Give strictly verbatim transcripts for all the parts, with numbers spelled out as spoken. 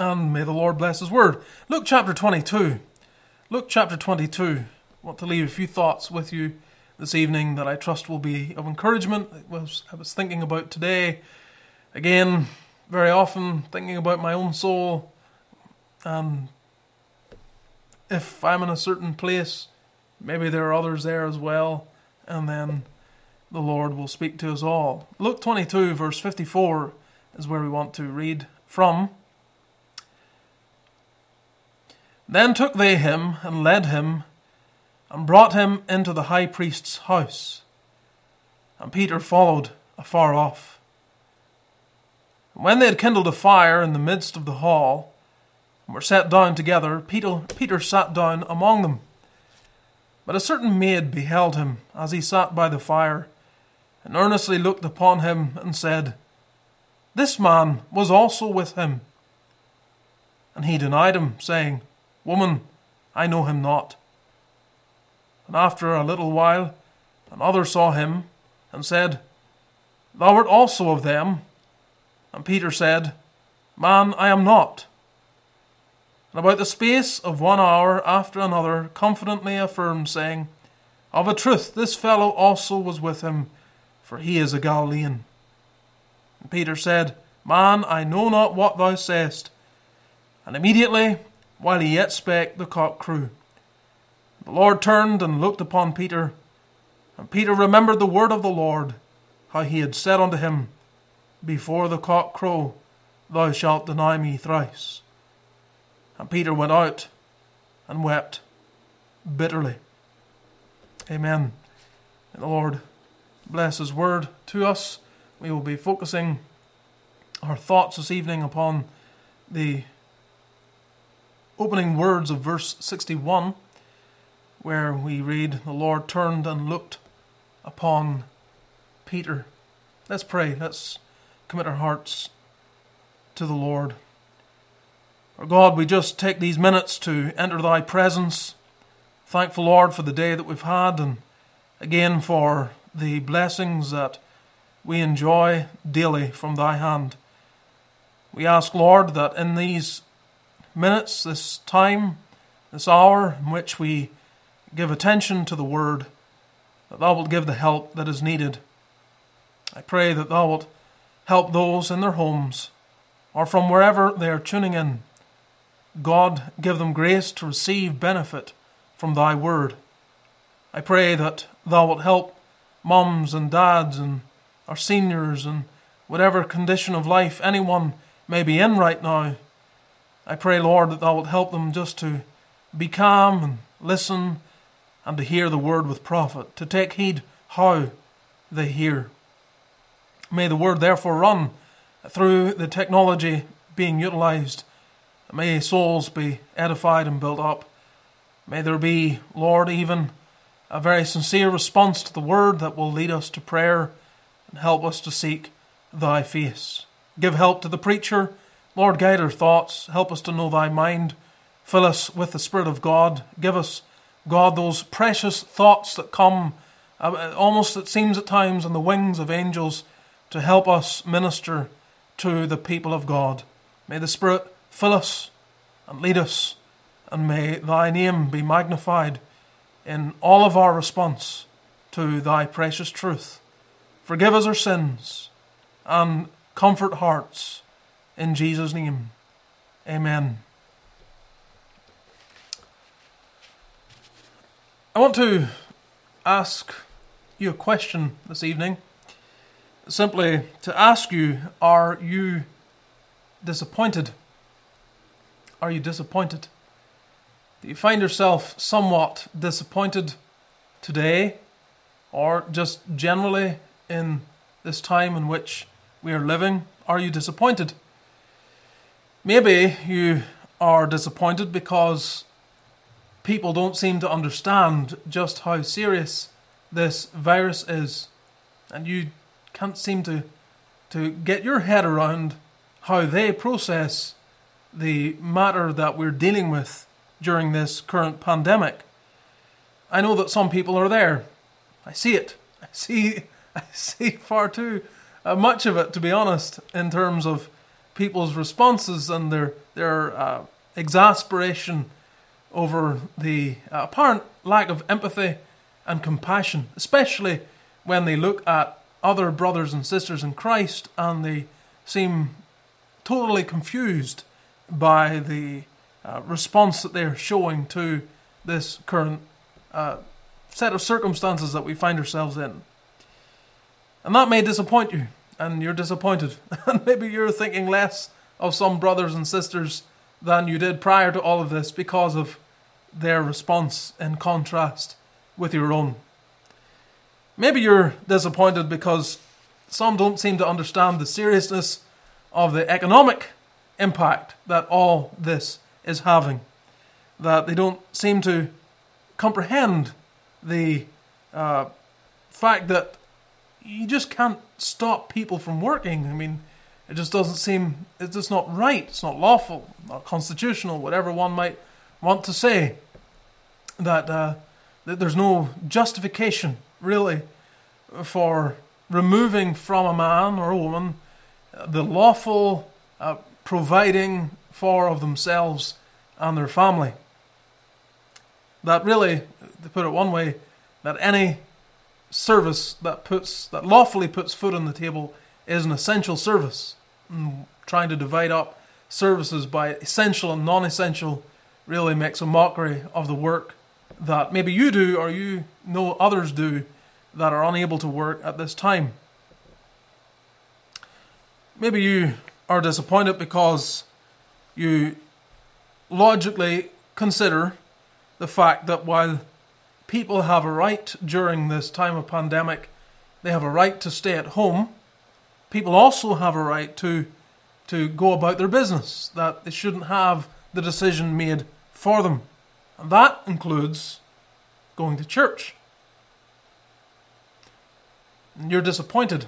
And may the Lord bless His word. Luke chapter twenty-two. Luke chapter twenty-two. I want to leave a few thoughts with you this evening that I trust will be of encouragement. It was, I was thinking about today, again, very often thinking about my own soul. And if I'm in a certain place, maybe there are others there as well. And then the Lord will speak to us all. Luke twenty-two verse fifty-four is where we want to read from. Then took they him, and led him, and brought him into the high priest's house. And Peter followed afar off. And when they had kindled a fire in the midst of the hall, and were set down together, Peter, Peter sat down among them. But a certain maid beheld him, as he sat by the fire, and earnestly looked upon him, and said, This man was also with him. And he denied him, saying, Woman, I know him not. And after a little while, another saw him, and said, Thou art also of them. And Peter said, Man, I am not. And about the space of one hour after another confidently affirmed, saying, Of a truth, this fellow also was with him, for he is a Galilean. And Peter said, Man, I know not what thou sayest. And immediately, while he yet spake, the cock crew. The Lord turned and looked upon Peter, and Peter remembered the word of the Lord, how he had said unto him, Before the cock crow, thou shalt deny me thrice. And Peter went out and wept bitterly. Amen. May the Lord bless His word to us. We will be focusing our thoughts this evening upon the opening words of verse sixty-one, where we read, The Lord turned and looked upon Peter. Let's pray. Let's commit our hearts to the Lord. Our God, we just take these minutes to enter Thy presence. Thankful, Lord, for the day that we've had, and again for the blessings that we enjoy daily from Thy hand. We ask, Lord, that in these minutes, this time, this hour in which we give attention to the Word, that Thou wilt give the help that is needed. I pray that Thou wilt help those in their homes or from wherever they are tuning in. God, give them grace to receive benefit from Thy Word. I pray that Thou wilt help mums and dads and our seniors and whatever condition of life anyone may be in right now. I pray, Lord, that Thou wilt help them just to be calm and listen and to hear the word with profit, to take heed how they hear. May the word therefore run through the technology being utilized. May souls be edified and built up. May there be, Lord, even a very sincere response to the word that will lead us to prayer and help us to seek Thy face. Give help to the preacher. Lord, guide our thoughts. Help us to know Thy mind. Fill us with the Spirit of God. Give us, God, those precious thoughts that come, uh, almost it seems at times, on the wings of angels to help us minister to the people of God. May the Spirit fill us and lead us, and may Thy name be magnified in all of our response to Thy precious truth. Forgive us our sins and comfort hearts. In Jesus' name, amen. I want to ask you a question this evening. Simply to ask you, are you disappointed? Are you disappointed? Do you find yourself somewhat disappointed today, or just generally in this time in which we are living? Are you disappointed? Maybe you are disappointed because people don't seem to understand just how serious this virus is, and you can't seem to to get your head around how they process the matter that we're dealing with during this current pandemic. I know that some people are there. I see it. I see I see far too uh, much of it, to be honest, in terms of people's responses and their their uh, exasperation over the uh, apparent lack of empathy and compassion, especially when they look at other brothers and sisters in Christ and they seem totally confused by the uh, response that they're showing to this current uh, set of circumstances that we find ourselves in. And that may disappoint you, and you're disappointed. And maybe you're thinking less of some brothers and sisters than you did prior to all of this because of their response in contrast with your own. Maybe you're disappointed because some don't seem to understand the seriousness of the economic impact that all this is having. That they don't seem to comprehend the uh, fact that you just can't stop people from working. I mean, it just doesn't seem, it's just not right, it's not lawful, not constitutional, whatever one might want to say. That, uh, that there's no justification, really, for removing from a man or a woman the lawful uh, providing for of themselves and their family. That really, to put it one way, that any service that puts that lawfully puts food on the table is an essential service. And trying to divide up services by essential and non-essential really makes a mockery of the work that maybe you do or you know others do that are unable to work at this time. Maybe you are disappointed because you logically consider the fact that while people have a right during this time of pandemic, they have a right to stay at home, people also have a right to to go about their business, that they shouldn't have the decision made for them. And that includes going to church. And you're disappointed.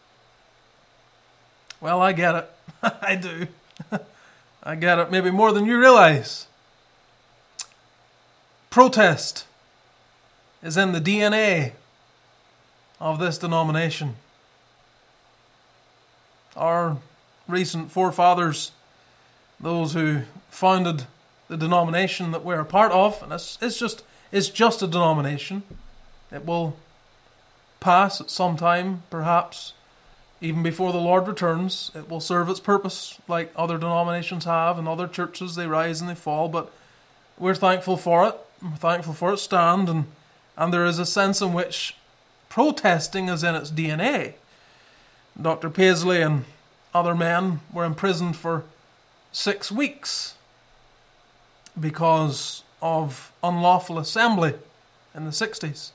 Well, I get it. I do. I get it maybe more than you realize. Protest is in the D N A of this denomination. Our recent forefathers, those who founded the denomination that we're a part of, and it's, it's just it's just a denomination. It will pass at some time, perhaps even before the Lord returns. It will serve its purpose like other denominations have, and other churches, they rise and they fall, but we're thankful for it. We're thankful for its stand, and, and there is a sense in which protesting is in its D N A. Doctor Paisley and other men were imprisoned for six weeks because of unlawful assembly in the sixties.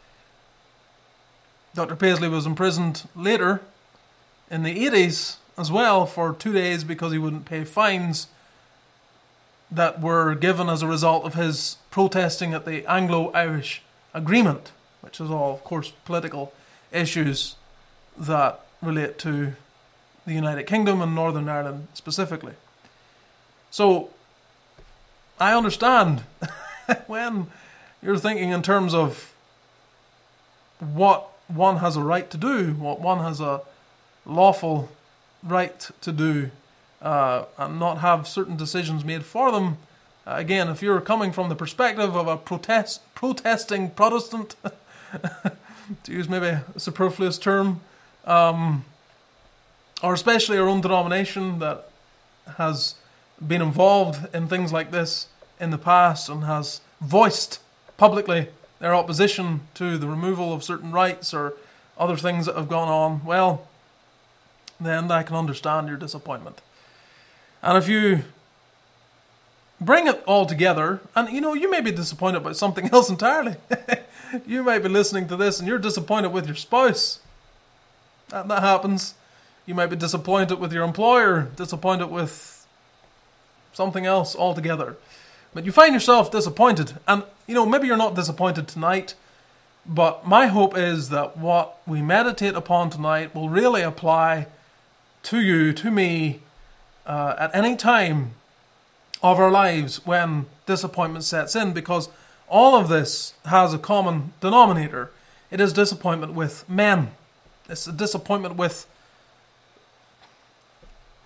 Doctor Paisley was imprisoned later in the eighties as well for two days because he wouldn't pay fines that were given as a result of his protesting at the Anglo-Irish Agreement, which is all, of course, political issues that relate to the United Kingdom and Northern Ireland specifically. So, I understand when you're thinking in terms of what one has a right to do, what one has a lawful right to do, uh, and not have certain decisions made for them. Uh, again, if you're coming from the perspective of a protest, protesting Protestant, to use maybe a superfluous term, um, or especially our own denomination that has been involved in things like this in the past and has voiced publicly their opposition to the removal of certain rights or other things that have gone on, well, then I can understand your disappointment. And if you bring it all together, and you know, you may be disappointed about something else entirely. You might be listening to this and you're disappointed with your spouse. That, that happens. You might be disappointed with your employer, disappointed with something else altogether. But you find yourself disappointed. And, you know, maybe you're not disappointed tonight, but my hope is that what we meditate upon tonight will really apply to you, to me, uh, at any time of our lives when disappointment sets in, because all of this has a common denominator. It is disappointment with men. It's a disappointment with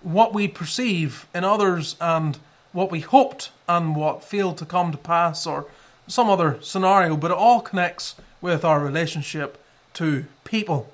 what we perceive in others and what we hoped and what failed to come to pass, or some other scenario, but it all connects with our relationship to people.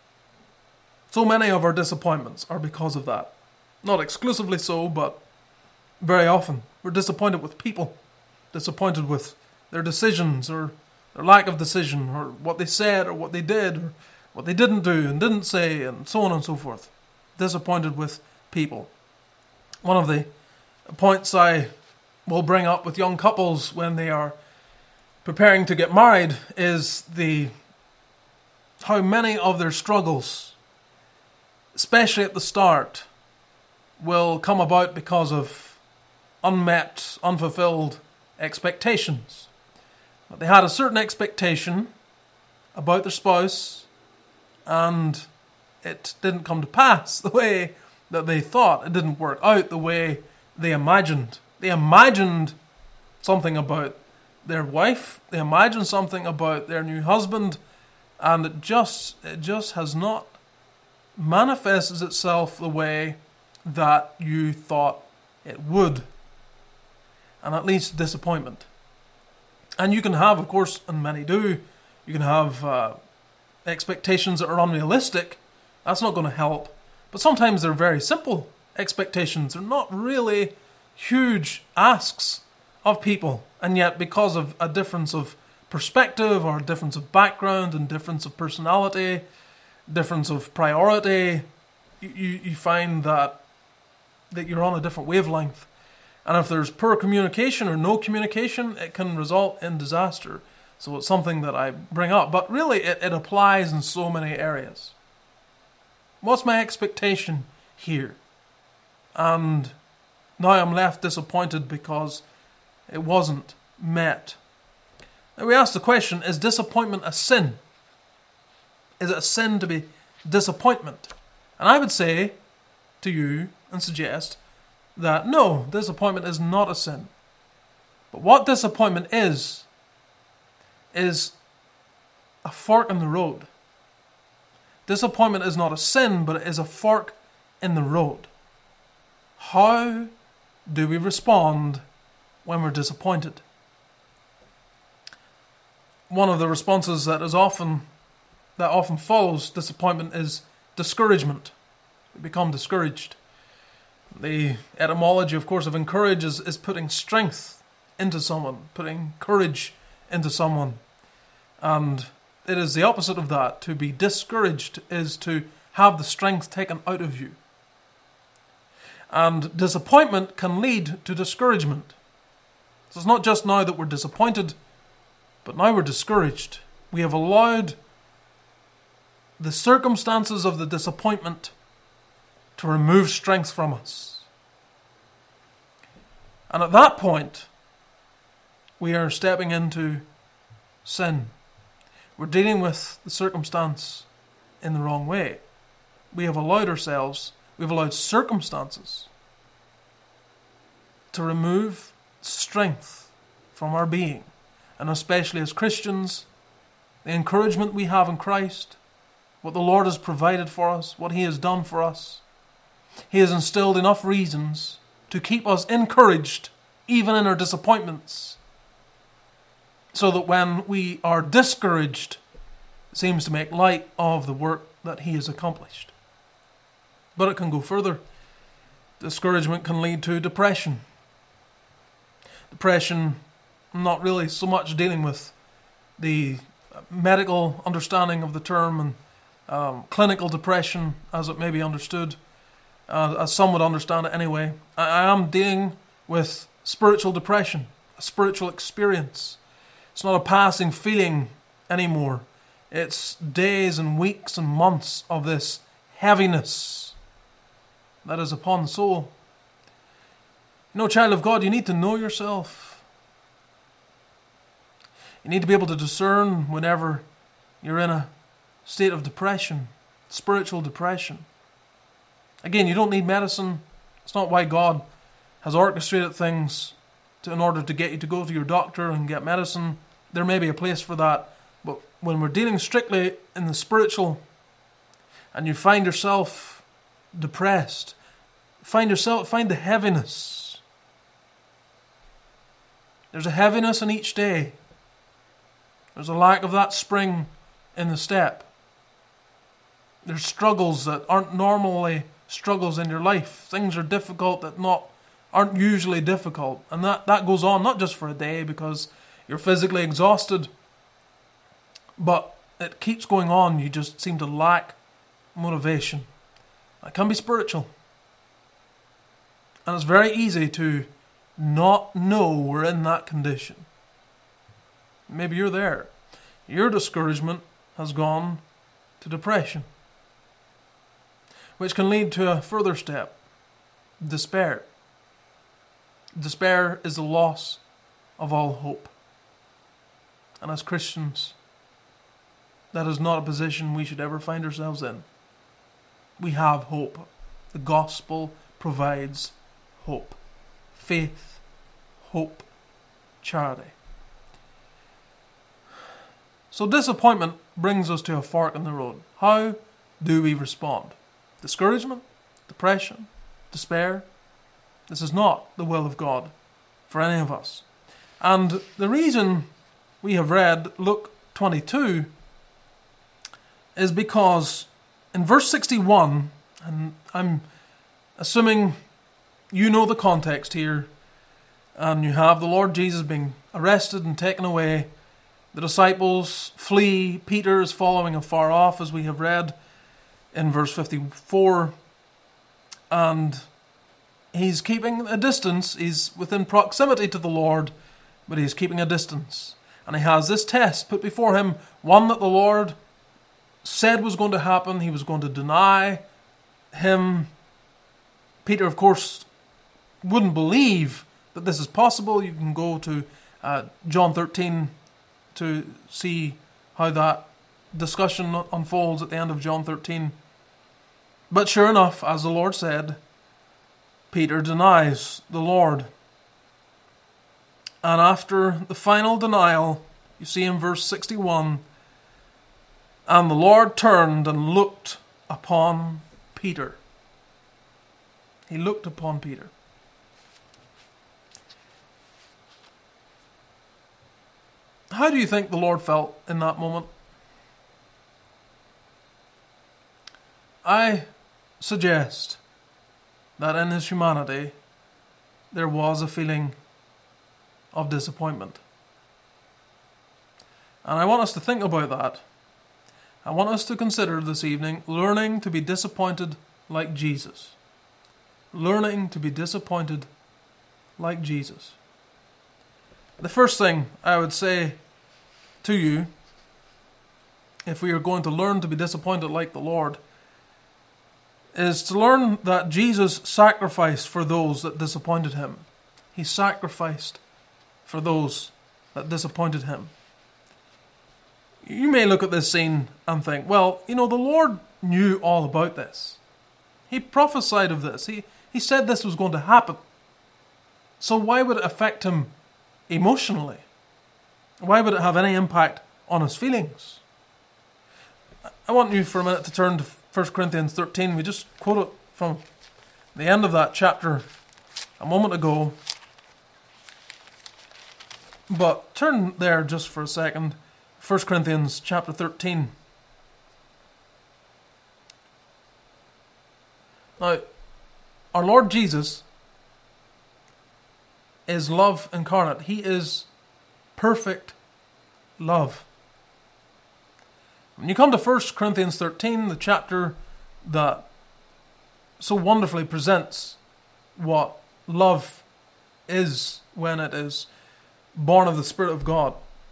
So many of our disappointments are because of that. Not exclusively so, but very often we're disappointed with people, disappointed with their decisions or their lack of decision, or what they said or what they did, or what they didn't do and didn't say, and so on and so forth. Disappointed with people. One of the points I will bring up with young couples when they are preparing to get married is the how many of their struggles, especially at the start, will come about because of unmet, unfulfilled expectations. But they had a certain expectation about their spouse, and it didn't come to pass the way that they thought. It didn't work out the way they imagined. They imagined something about their wife. They imagined something about their new husband, and it just it just has not manifested itself the way that you thought it would. And that leads to disappointment. And you can have, of course, and many do, you can have uh, expectations that are unrealistic. That's not going to help. But sometimes they're very simple expectations. They're not really huge asks of people. And yet, because of a difference of perspective, or a difference of background, and difference of personality, difference of priority, you, you, you find that, that you're on a different wavelength. And if there's poor communication or no communication, it can result in disaster. So it's something that I bring up. But really, it, it applies in so many areas. What's my expectation here? And now I'm left disappointed because it wasn't met. Now we ask the question, is disappointment a sin? Is it a sin to be disappointment? And I would say to you and suggest that no, disappointment is not a sin. But what disappointment is, is a fork in the road. Disappointment is not a sin, but it is a fork in the road. How do we respond when we're disappointed? One of the responses that is often that often follows disappointment is discouragement. We become discouraged. The etymology, of course, of encourage is, is putting strength into someone, putting courage into someone. And it is the opposite of that. To be discouraged is to have the strength taken out of you. And disappointment can lead to discouragement. So it's not just now that we're disappointed, but now we're discouraged. We have allowed the circumstances of the disappointment to remove strength from us. And at that point, we are stepping into sin. We're dealing with the circumstance in the wrong way. We have allowed ourselves, we've allowed circumstances to remove strength from our being. And especially as Christians, the encouragement we have in Christ, what the Lord has provided for us, what He has done for us. He has instilled enough reasons to keep us encouraged, even in our disappointments, so that when we are discouraged, it seems to make light of the work that He has accomplished. But it can go further. Discouragement can lead to depression. Depression, not really so much dealing with the medical understanding of the term and um, clinical depression as it may be understood, uh, as some would understand it anyway. I, I am dealing with spiritual depression, a spiritual experience. It's not a passing feeling anymore. It's days and weeks and months of this heaviness that is upon the soul. You know, child of God, you need to know yourself. You need to be able to discern whenever you're in a state of depression, spiritual depression. Again, you don't need medicine. It's not why God has orchestrated things to, in order to get you to go to your doctor and get medicine. There may be a place for that. But when we're dealing strictly in the spiritual, and you find yourself depressed, find yourself, find the heaviness. There's a heaviness in each day. There's a lack of that spring in the step. There's struggles that aren't normally struggles in your life. Things are difficult that not aren't usually difficult. And that, that goes on not just for a day because you're physically exhausted, but it keeps going on. You just seem to lack motivation. It can be spiritual. And it's very easy to not know we're in that condition. Maybe you're there. Your discouragement has gone to depression, which can lead to a further step, despair. Despair is the loss of all hope. And as Christians, that is not a position we should ever find ourselves in. We have hope. The gospel provides hope. Faith, hope, charity. So disappointment brings us to a fork in the road. How do we respond? Discouragement? Depression? Despair? This is not the will of God for any of us. And the reason we have read Luke twenty-two is because in verse sixty-one, and I'm assuming you know the context here, and you have the Lord Jesus being arrested and taken away. The disciples flee. Peter is following afar off, as we have read in verse fifty-four. And he's keeping a distance. He's within proximity to the Lord, but he's keeping a distance. And he has this test put before him, one that the Lord said was going to happen. He was going to deny him. Peter, of course, wouldn't believe that this is possible. You can go to uh, John thirteen to see how that discussion unfolds at the end of John thirteen. But sure enough, as the Lord said, Peter denies the Lord. And after the final denial, you see in verse sixty-one, and the Lord turned and looked upon Peter. He looked upon Peter. How do you think the Lord felt in that moment? I suggest that in his humanity there was a feeling of disappointment. And I want us to think about that. I want us to consider this evening learning to be disappointed like Jesus. Learning to be disappointed like Jesus. The first thing I would say to you, if we are going to learn to be disappointed like the Lord, is to learn that Jesus sacrificed for those that disappointed him. He sacrificed for those that disappointed him. You may look at this scene and think, well, you know, the Lord knew all about this. He prophesied of this. He, he said this was going to happen. So why would it affect him emotionally? Why would it have any impact on his feelings? I want you for a minute to turn to First Corinthians thirteen. We just quoted from the end of that chapter a moment ago. But turn there just for a second. First Corinthians chapter thirteen. Now, our Lord Jesus is love incarnate. He is perfect love. When you come to First Corinthians thirteen, the chapter that so wonderfully presents what love is when it is born of the Spirit of God.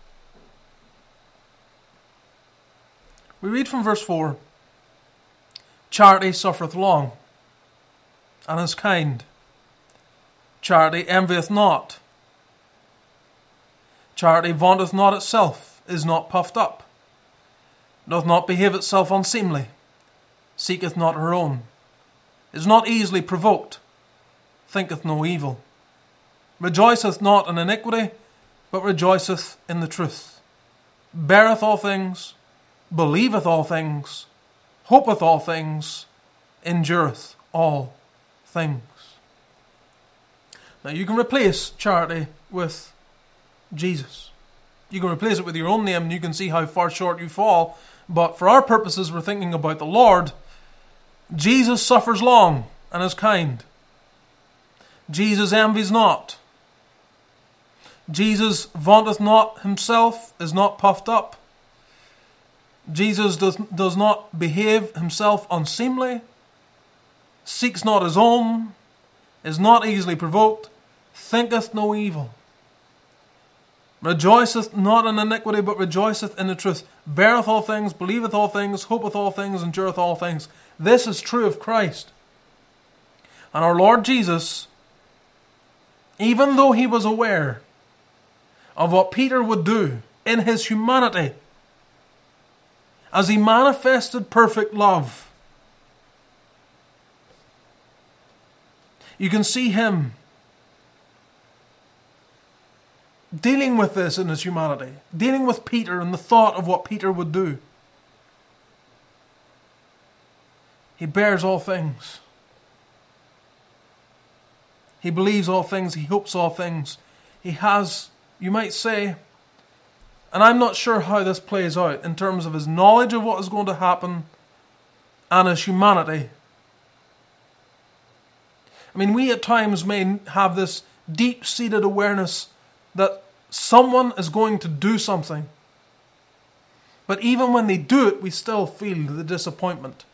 We read from verse four, charity suffereth long, and is kind. Charity envieth not. Charity vaunteth not itself, is not puffed up, doth not behave itself unseemly, seeketh not her own, is not easily provoked, thinketh no evil, rejoiceth not in iniquity, but rejoiceth in the truth, beareth all things, believeth all things, hopeth all things, endureth all things. Now you can replace charity with Jesus. You can replace it with your own name and you can see how far short you fall. But for our purposes, we're thinking about the Lord. Jesus suffers long and is kind. Jesus envies not. Jesus vaunteth not himself, is not puffed up. Jesus does, does not behave himself unseemly, seeks not his own, is not easily provoked, thinketh no evil, rejoiceth not in iniquity, but rejoiceth in the truth, beareth all things, believeth all things, hopeth all things, endureth all things. This is true of Christ. And our Lord Jesus, even though he was aware of what Peter would do in his humanity, as he manifested perfect love, you can see him dealing with this in his humanity, dealing with Peter and the thought of what Peter would do. He bears all things. He believes all things. He hopes all things. He has, you might say, and I'm not sure how this plays out in terms of his knowledge of what is going to happen and his humanity. I mean, we at times may have this deep-seated awareness that someone is going to do something. But even when they do it, we still feel the disappointment.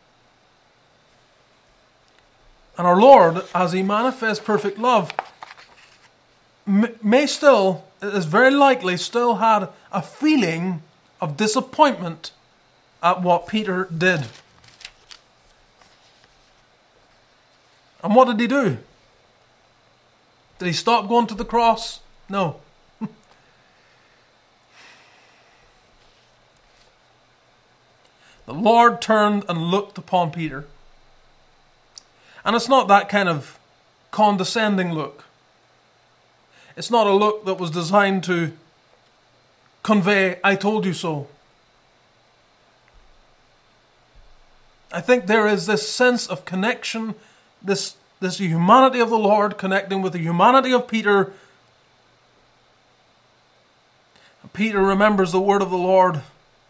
And our Lord, as he manifests perfect love, may still, it is very likely, still had a feeling of disappointment at what Peter did. And what did he do? Did he stop going to the cross? No. The Lord turned and looked upon Peter. And it's not that kind of condescending look. It's not a look that was designed to convey, I told you so. I think there is this sense of connection, this, this humanity of the Lord connecting with the humanity of Peter. Peter remembers the word of the Lord,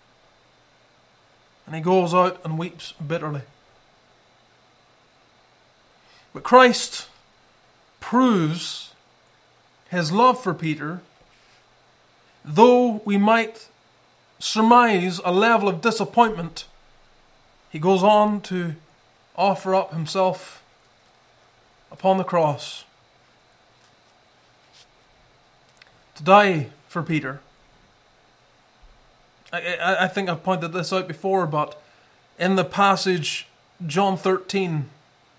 and he goes out and weeps bitterly. But Christ proves his love for Peter, though we might surmise a level of disappointment. He goes on to offer up himself upon the cross to die for Peter. I, I, I think I've pointed this out before, but in the passage John thirteen,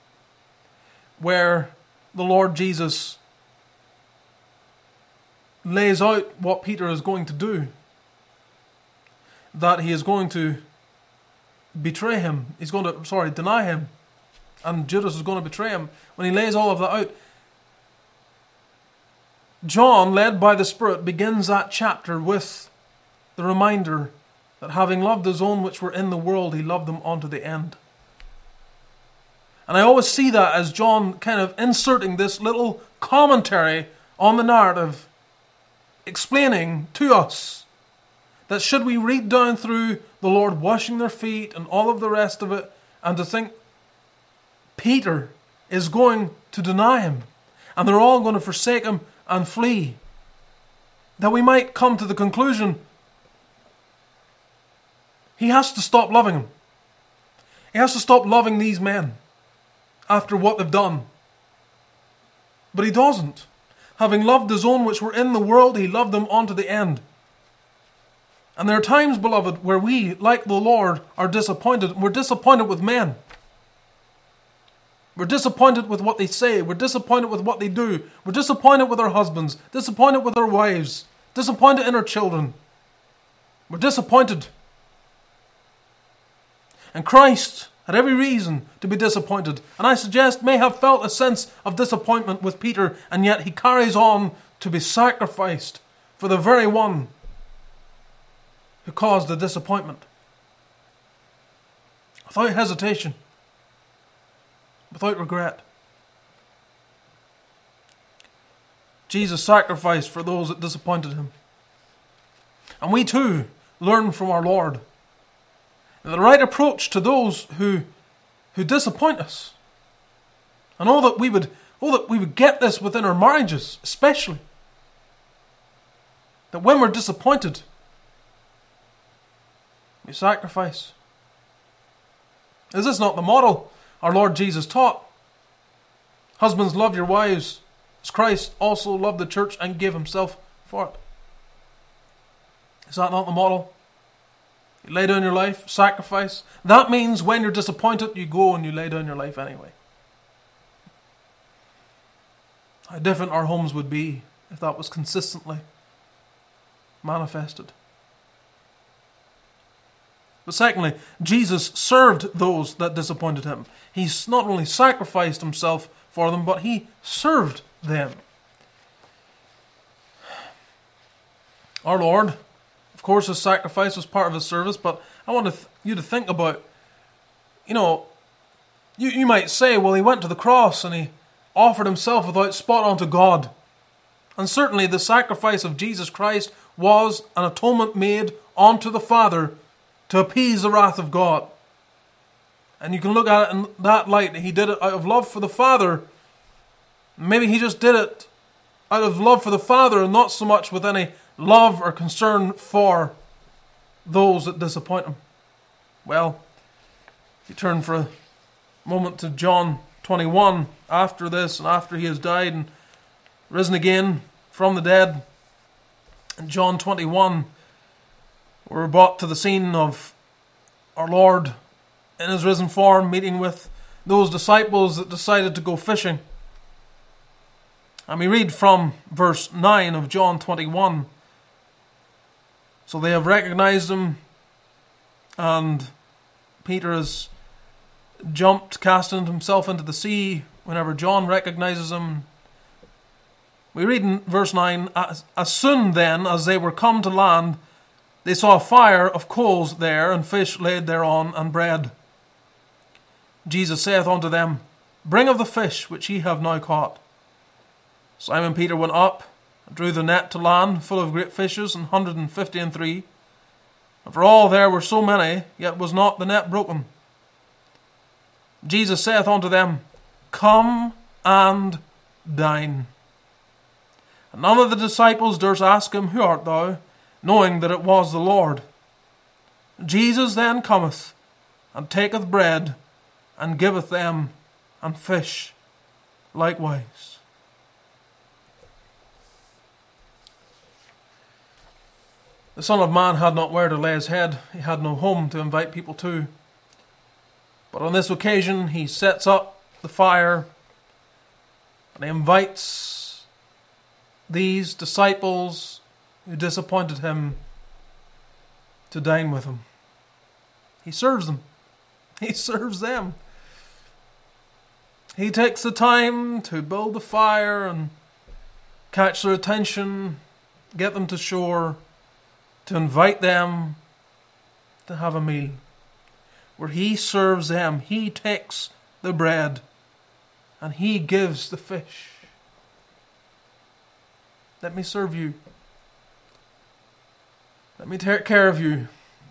where the Lord Jesus lays out what Peter is going to do, that he is going to betray him, he's going to, sorry, deny him, and Judas is going to betray him. When he lays all of that out, John, led by the Spirit, begins that chapter with the reminder that having loved his own which were in the world, he loved them unto the end. And I always see that as John kind of inserting this little commentary on the narrative, explaining to us that should we read down through the Lord washing their feet and all of the rest of it, and to think Peter is going to deny him, and they're all going to forsake him and flee, that we might come to the conclusion he has to stop loving him. He has to stop loving these men after what they've done. But he doesn't. Having loved his own which were in the world, he loved them unto the end. And there are times, beloved, where we, like the Lord, are disappointed. We're disappointed with men. We're disappointed with what they say. We're disappointed with what they do. We're disappointed with our husbands. Disappointed with our wives. Disappointed in our children. We're disappointed. And Christ had every reason to be disappointed, and I suggest may have felt a sense of disappointment with Peter, and yet he carries on to be sacrificed for the very one who caused the disappointment. Without hesitation, without regret. Jesus sacrificed for those that disappointed him. And we too learn from our Lord the right approach to those who, who disappoint us. And all that we would, all that we would get this within our marriages, especially. That when we're disappointed, we sacrifice. Is this not the model our Lord Jesus taught? Husbands, love your wives as Christ also loved the church and gave himself for it. Is that not the model? You lay down your life, sacrifice. That means when you're disappointed, you go and you lay down your life anyway. How different our homes would be if that was consistently manifested. But secondly, Jesus served those that disappointed him. He not only sacrificed himself for them, but he served them. Our Lord, of course, his sacrifice was part of his service, but I want th- you to think about, you know, you, you might say, well, he went to the cross and he offered himself without spot unto God. And certainly the sacrifice of Jesus Christ was an atonement made unto the Father to appease the wrath of God. And you can look at it in that light. He did it out of love for the Father. Maybe he just did it out of love for the Father and not so much with any love or concern for those that disappoint him. Well, if you turn for a moment to John twenty-one, after this and after he has died and risen again from the dead, in John twenty-one, we're brought to the scene of our Lord in his risen form meeting with those disciples that decided to go fishing. And we read from verse nine of John twenty-one. So they have recognized him, and Peter has jumped, casting himself into the sea whenever John recognizes him. We read in verse nine, as, as soon then as they were come to land, they saw a fire of coals there, and fish laid thereon, and bread. Jesus saith unto them, Bring of the fish which ye have now caught. Simon Peter went up, and drew the net to land, full of great fishes, an hundred and fifty and three. And for all there were so many, yet was not the net broken. Jesus saith unto them, Come and dine. And none of the disciples durst ask him, Who art thou? Knowing that it was the Lord. Jesus then cometh, and taketh bread, and giveth them, and fish likewise. The Son of Man had not where to lay his head. He had no home to invite people to. But on this occasion, he sets up the fire, and he invites these disciples who disappointed him to dine with him. He serves them. He serves them. He takes the time to build the fire and catch their attention, get them to shore, to invite them to have a meal where he serves them. He takes the bread and he gives the fish. Let me serve you. Let me take care of you.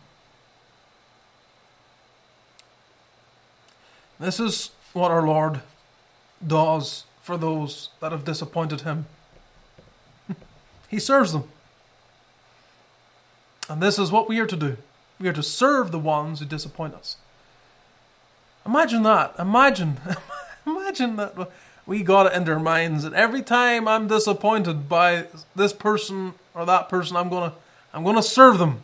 This is what our Lord does for those that have disappointed him. He serves them. And this is what we are to do. We are to serve the ones who disappoint us. Imagine that. Imagine. Imagine that we got it into our minds that every time I'm disappointed by this person or that person, I'm gonna I'm gonna serve them.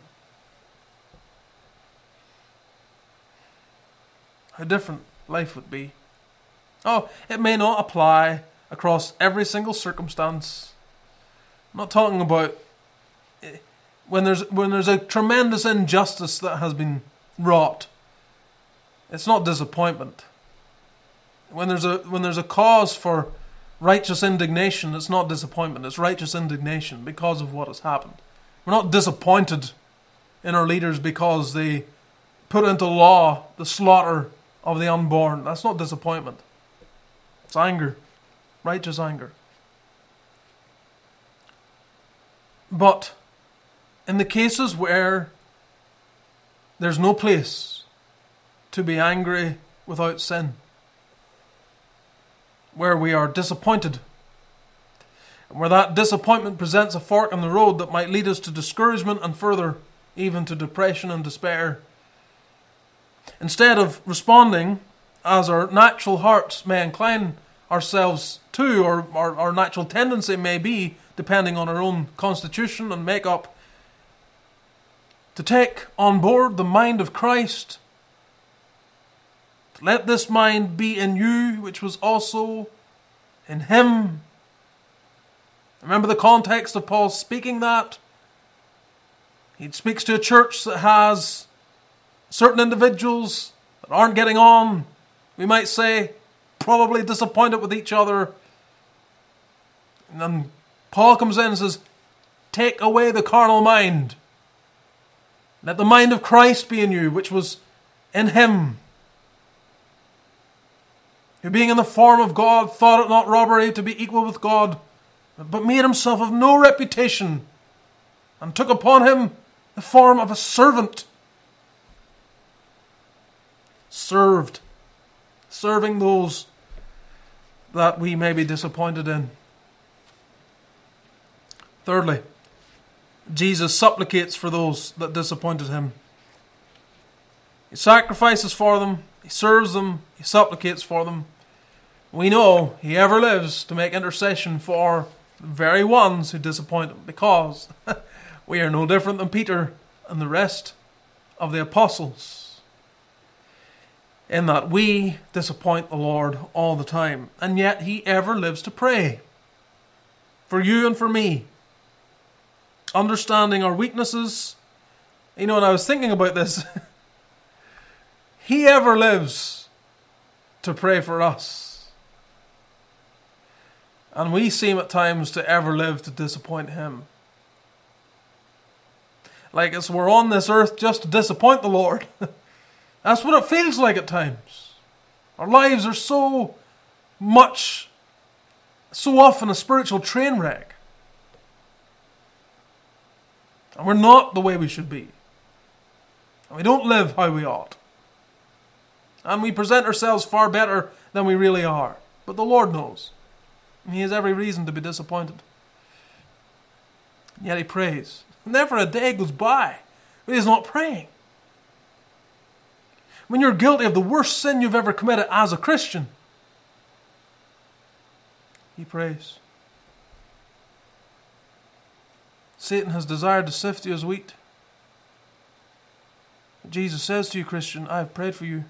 How different life would be. Oh, it may not apply across every single circumstance. I'm not talking about when there's when there's a tremendous injustice that has been wrought. It's not disappointment. When there's a when there's a cause for righteous indignation, it's not disappointment, it's righteous indignation because of what has happened. We're not disappointed in our leaders because they put into law the slaughter of the unborn. That's not disappointment. It's anger. Righteous anger. But in the cases where there's no place to be angry without sin, where we are disappointed, and where that disappointment presents a fork in the road that might lead us to discouragement and further even to depression and despair, instead of responding as our natural hearts may incline ourselves to, or our, our natural tendency may be, depending on our own constitution and makeup, to take on board the mind of Christ. Let this mind be in you, which was also in him. Remember the context of Paul speaking that? He speaks to a church that has certain individuals that aren't getting on, we might say, probably disappointed with each other. And then Paul comes in and says, take away the carnal mind. Let the mind of Christ be in you, which was in him, who being in the form of God, thought it not robbery to be equal with God, but made himself of no reputation, and took upon him the form of a servant. Served. Serving those that we may be disappointed in. Thirdly, Jesus supplicates for those that disappointed him. He sacrifices for them, he serves them, he supplicates for them. We know he ever lives to make intercession for the very ones who disappoint him, because we are no different than Peter and the rest of the apostles, in that we disappoint the Lord all the time, and yet he ever lives to pray for you and for me, understanding our weaknesses. You know, and I was thinking about this, he ever lives to pray for us. And we seem at times to ever live to disappoint him. Like it's we're on this earth just to disappoint the Lord. That's what it feels like at times. Our lives are so much, so often a spiritual train wreck. And we're not the way we should be. And we don't live how we ought. And we present ourselves far better than we really are. But the Lord knows. And he has every reason to be disappointed. Yet he prays. Never a day goes by when he's not praying. When you're guilty of the worst sin you've ever committed as a Christian, he prays. Satan has desired to sift you as wheat. But Jesus says to you, Christian, I have prayed for you,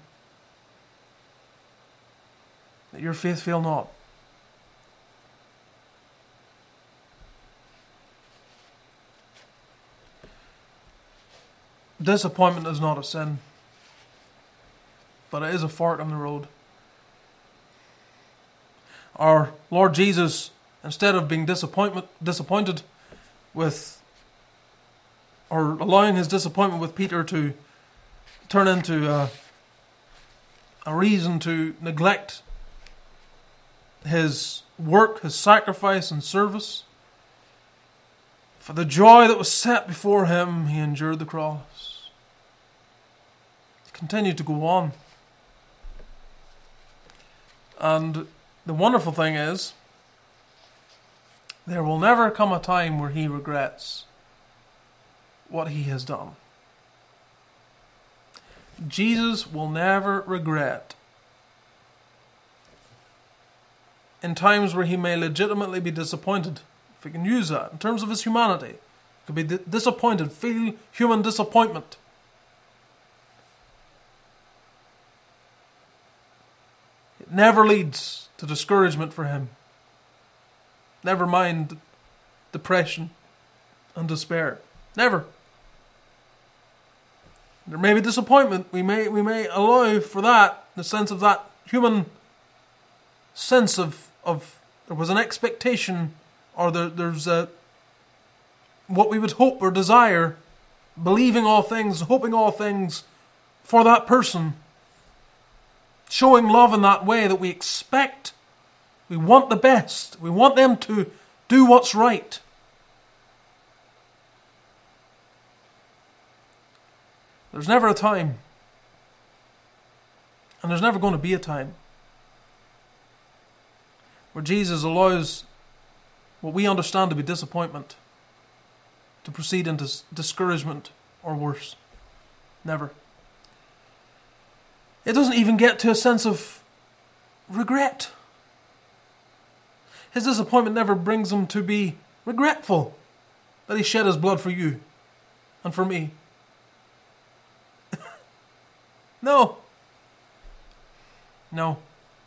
that your faith fail not. Disappointment is not a sin, but it is a fork in the road. Our Lord Jesus, instead of being disappointment, disappointed with, or allowing his disappointment with Peter to turn into a, a reason to neglect his work, his sacrifice and service, for the joy that was set before him, he endured the cross. He continued to go on. And the wonderful thing is, there will never come a time where he regrets what he has done. Jesus will never regret, in times where he may legitimately be disappointed, if we can use that, in terms of his humanity, could be di- disappointed, feel human disappointment. It never leads to discouragement for him. Never mind depression and despair. Never. There may be disappointment. We may we may allow for that, the sense of that human sense of, of there was an expectation, or there, there's a, what we would hope or desire, believing all things, hoping all things for that person, showing love in that way that we expect. We want the best. We want them to do what's right. There's never a time, and there's never going to be a time, where Jesus allows what we understand to be disappointment to proceed into discouragement or worse. Never. It doesn't even get to a sense of regret. His disappointment never brings him to be regretful that he shed his blood for you and for me. No. No.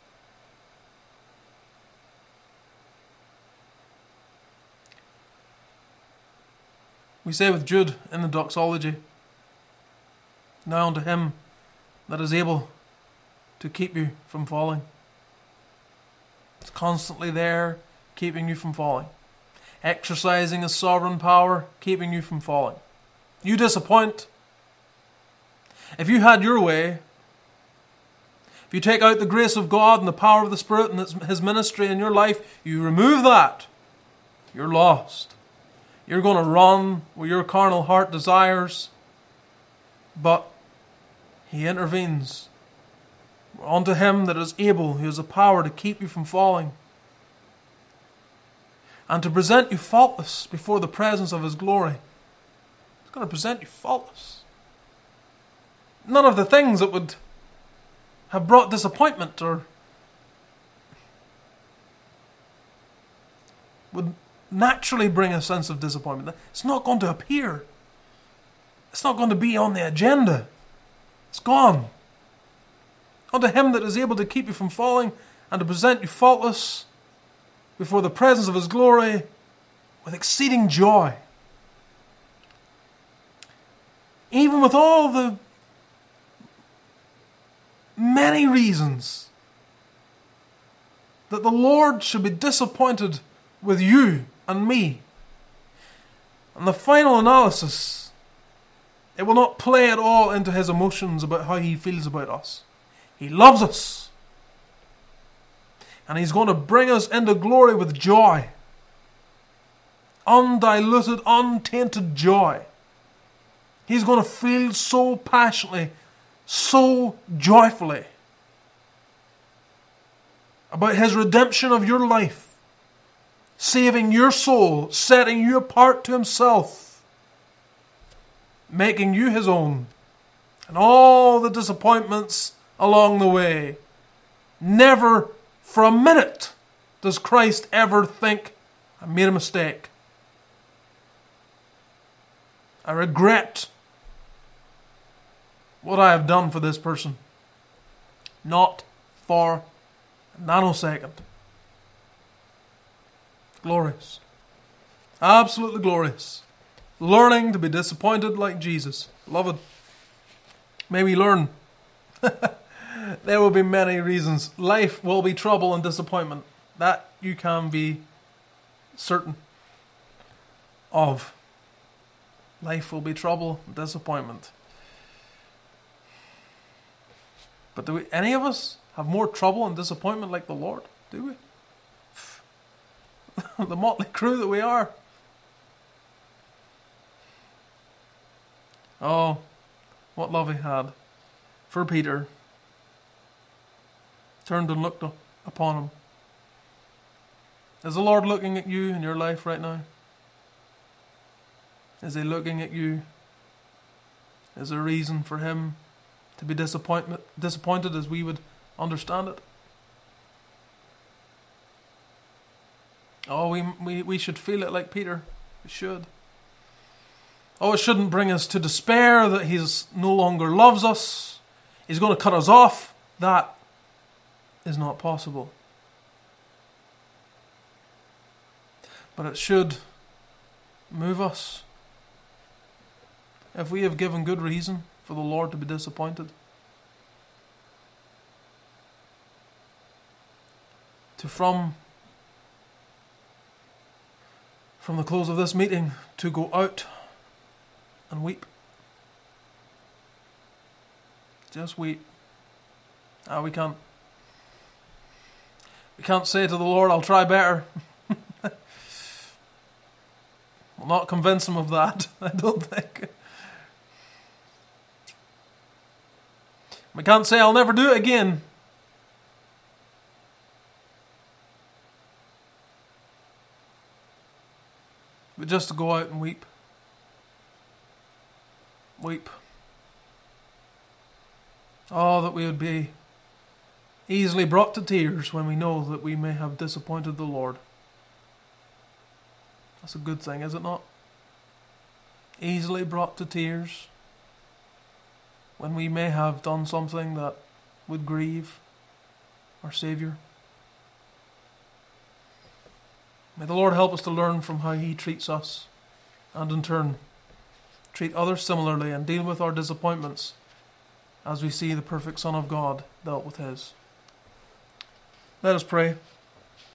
We say with Jude in the doxology, now unto him that is able to keep you from falling. It's constantly there, keeping you from falling. Exercising his sovereign power, keeping you from falling. You disappoint. If you had your way, if you take out the grace of God and the power of the Spirit and his ministry in your life, you remove that, you're lost. You're going to run where your carnal heart desires, but he intervenes. Unto him that is able, who has the power to keep you from falling, and to present you faultless before the presence of his glory. He's going to present you faultless. None of the things that would have brought disappointment or would naturally bring a sense of disappointment. It's not going to appear. It's not going to be on the agenda. It's gone. Unto him that is able to keep you from falling and to present you faultless before the presence of his glory with exceeding joy. Even with all the many reasons that the Lord should be disappointed with you and me. And the final analysis, it will not play at all into his emotions about how he feels about us. He loves us. And he's going to bring us into glory with joy. Undiluted, untainted joy. He's going to feel so passionately, so joyfully about his redemption of your life. Saving your soul, setting you apart to himself, making you his own, and all the disappointments along the way. Never for a minute does Christ ever think, I made a mistake. I regret what I have done for this person. Not for a nanosecond. Glorious. Absolutely glorious. Learning to be disappointed like Jesus. Beloved, may we learn. There will be many reasons. Life will be trouble and disappointment. That you can be certain of. Life will be trouble and disappointment. But do we, any of us have more trouble and disappointment like the Lord? Do we? The motley crew that we are. Oh, what love he had for Peter. Turned and looked upon him. Is the Lord looking at you in your life right now? Is he looking at you? Is there a reason for him to be disappointment, disappointed as we would understand it? Oh, we, we, we should feel it like Peter. We should. Oh, it shouldn't bring us to despair that he's no longer loves us. He's going to cut us off. That is not possible. But it should move us. If we have given good reason for the Lord to be disappointed, to from from the close of this meeting to go out and weep. Just weep. Ah, we can't we can't say to the Lord, I'll try better. We'll not convince him of that, I don't think. We can't say I'll never do it again. But just to go out and weep. Weep. Oh, that we would be easily brought to tears when we know that we may have disappointed the Lord. That's a good thing, is it not? Easily brought to tears when we may have done something that would grieve our Saviour. May the Lord help us to learn from how He treats us, and in turn treat others similarly and deal with our disappointments as we see the perfect Son of God dealt with His. Let us pray.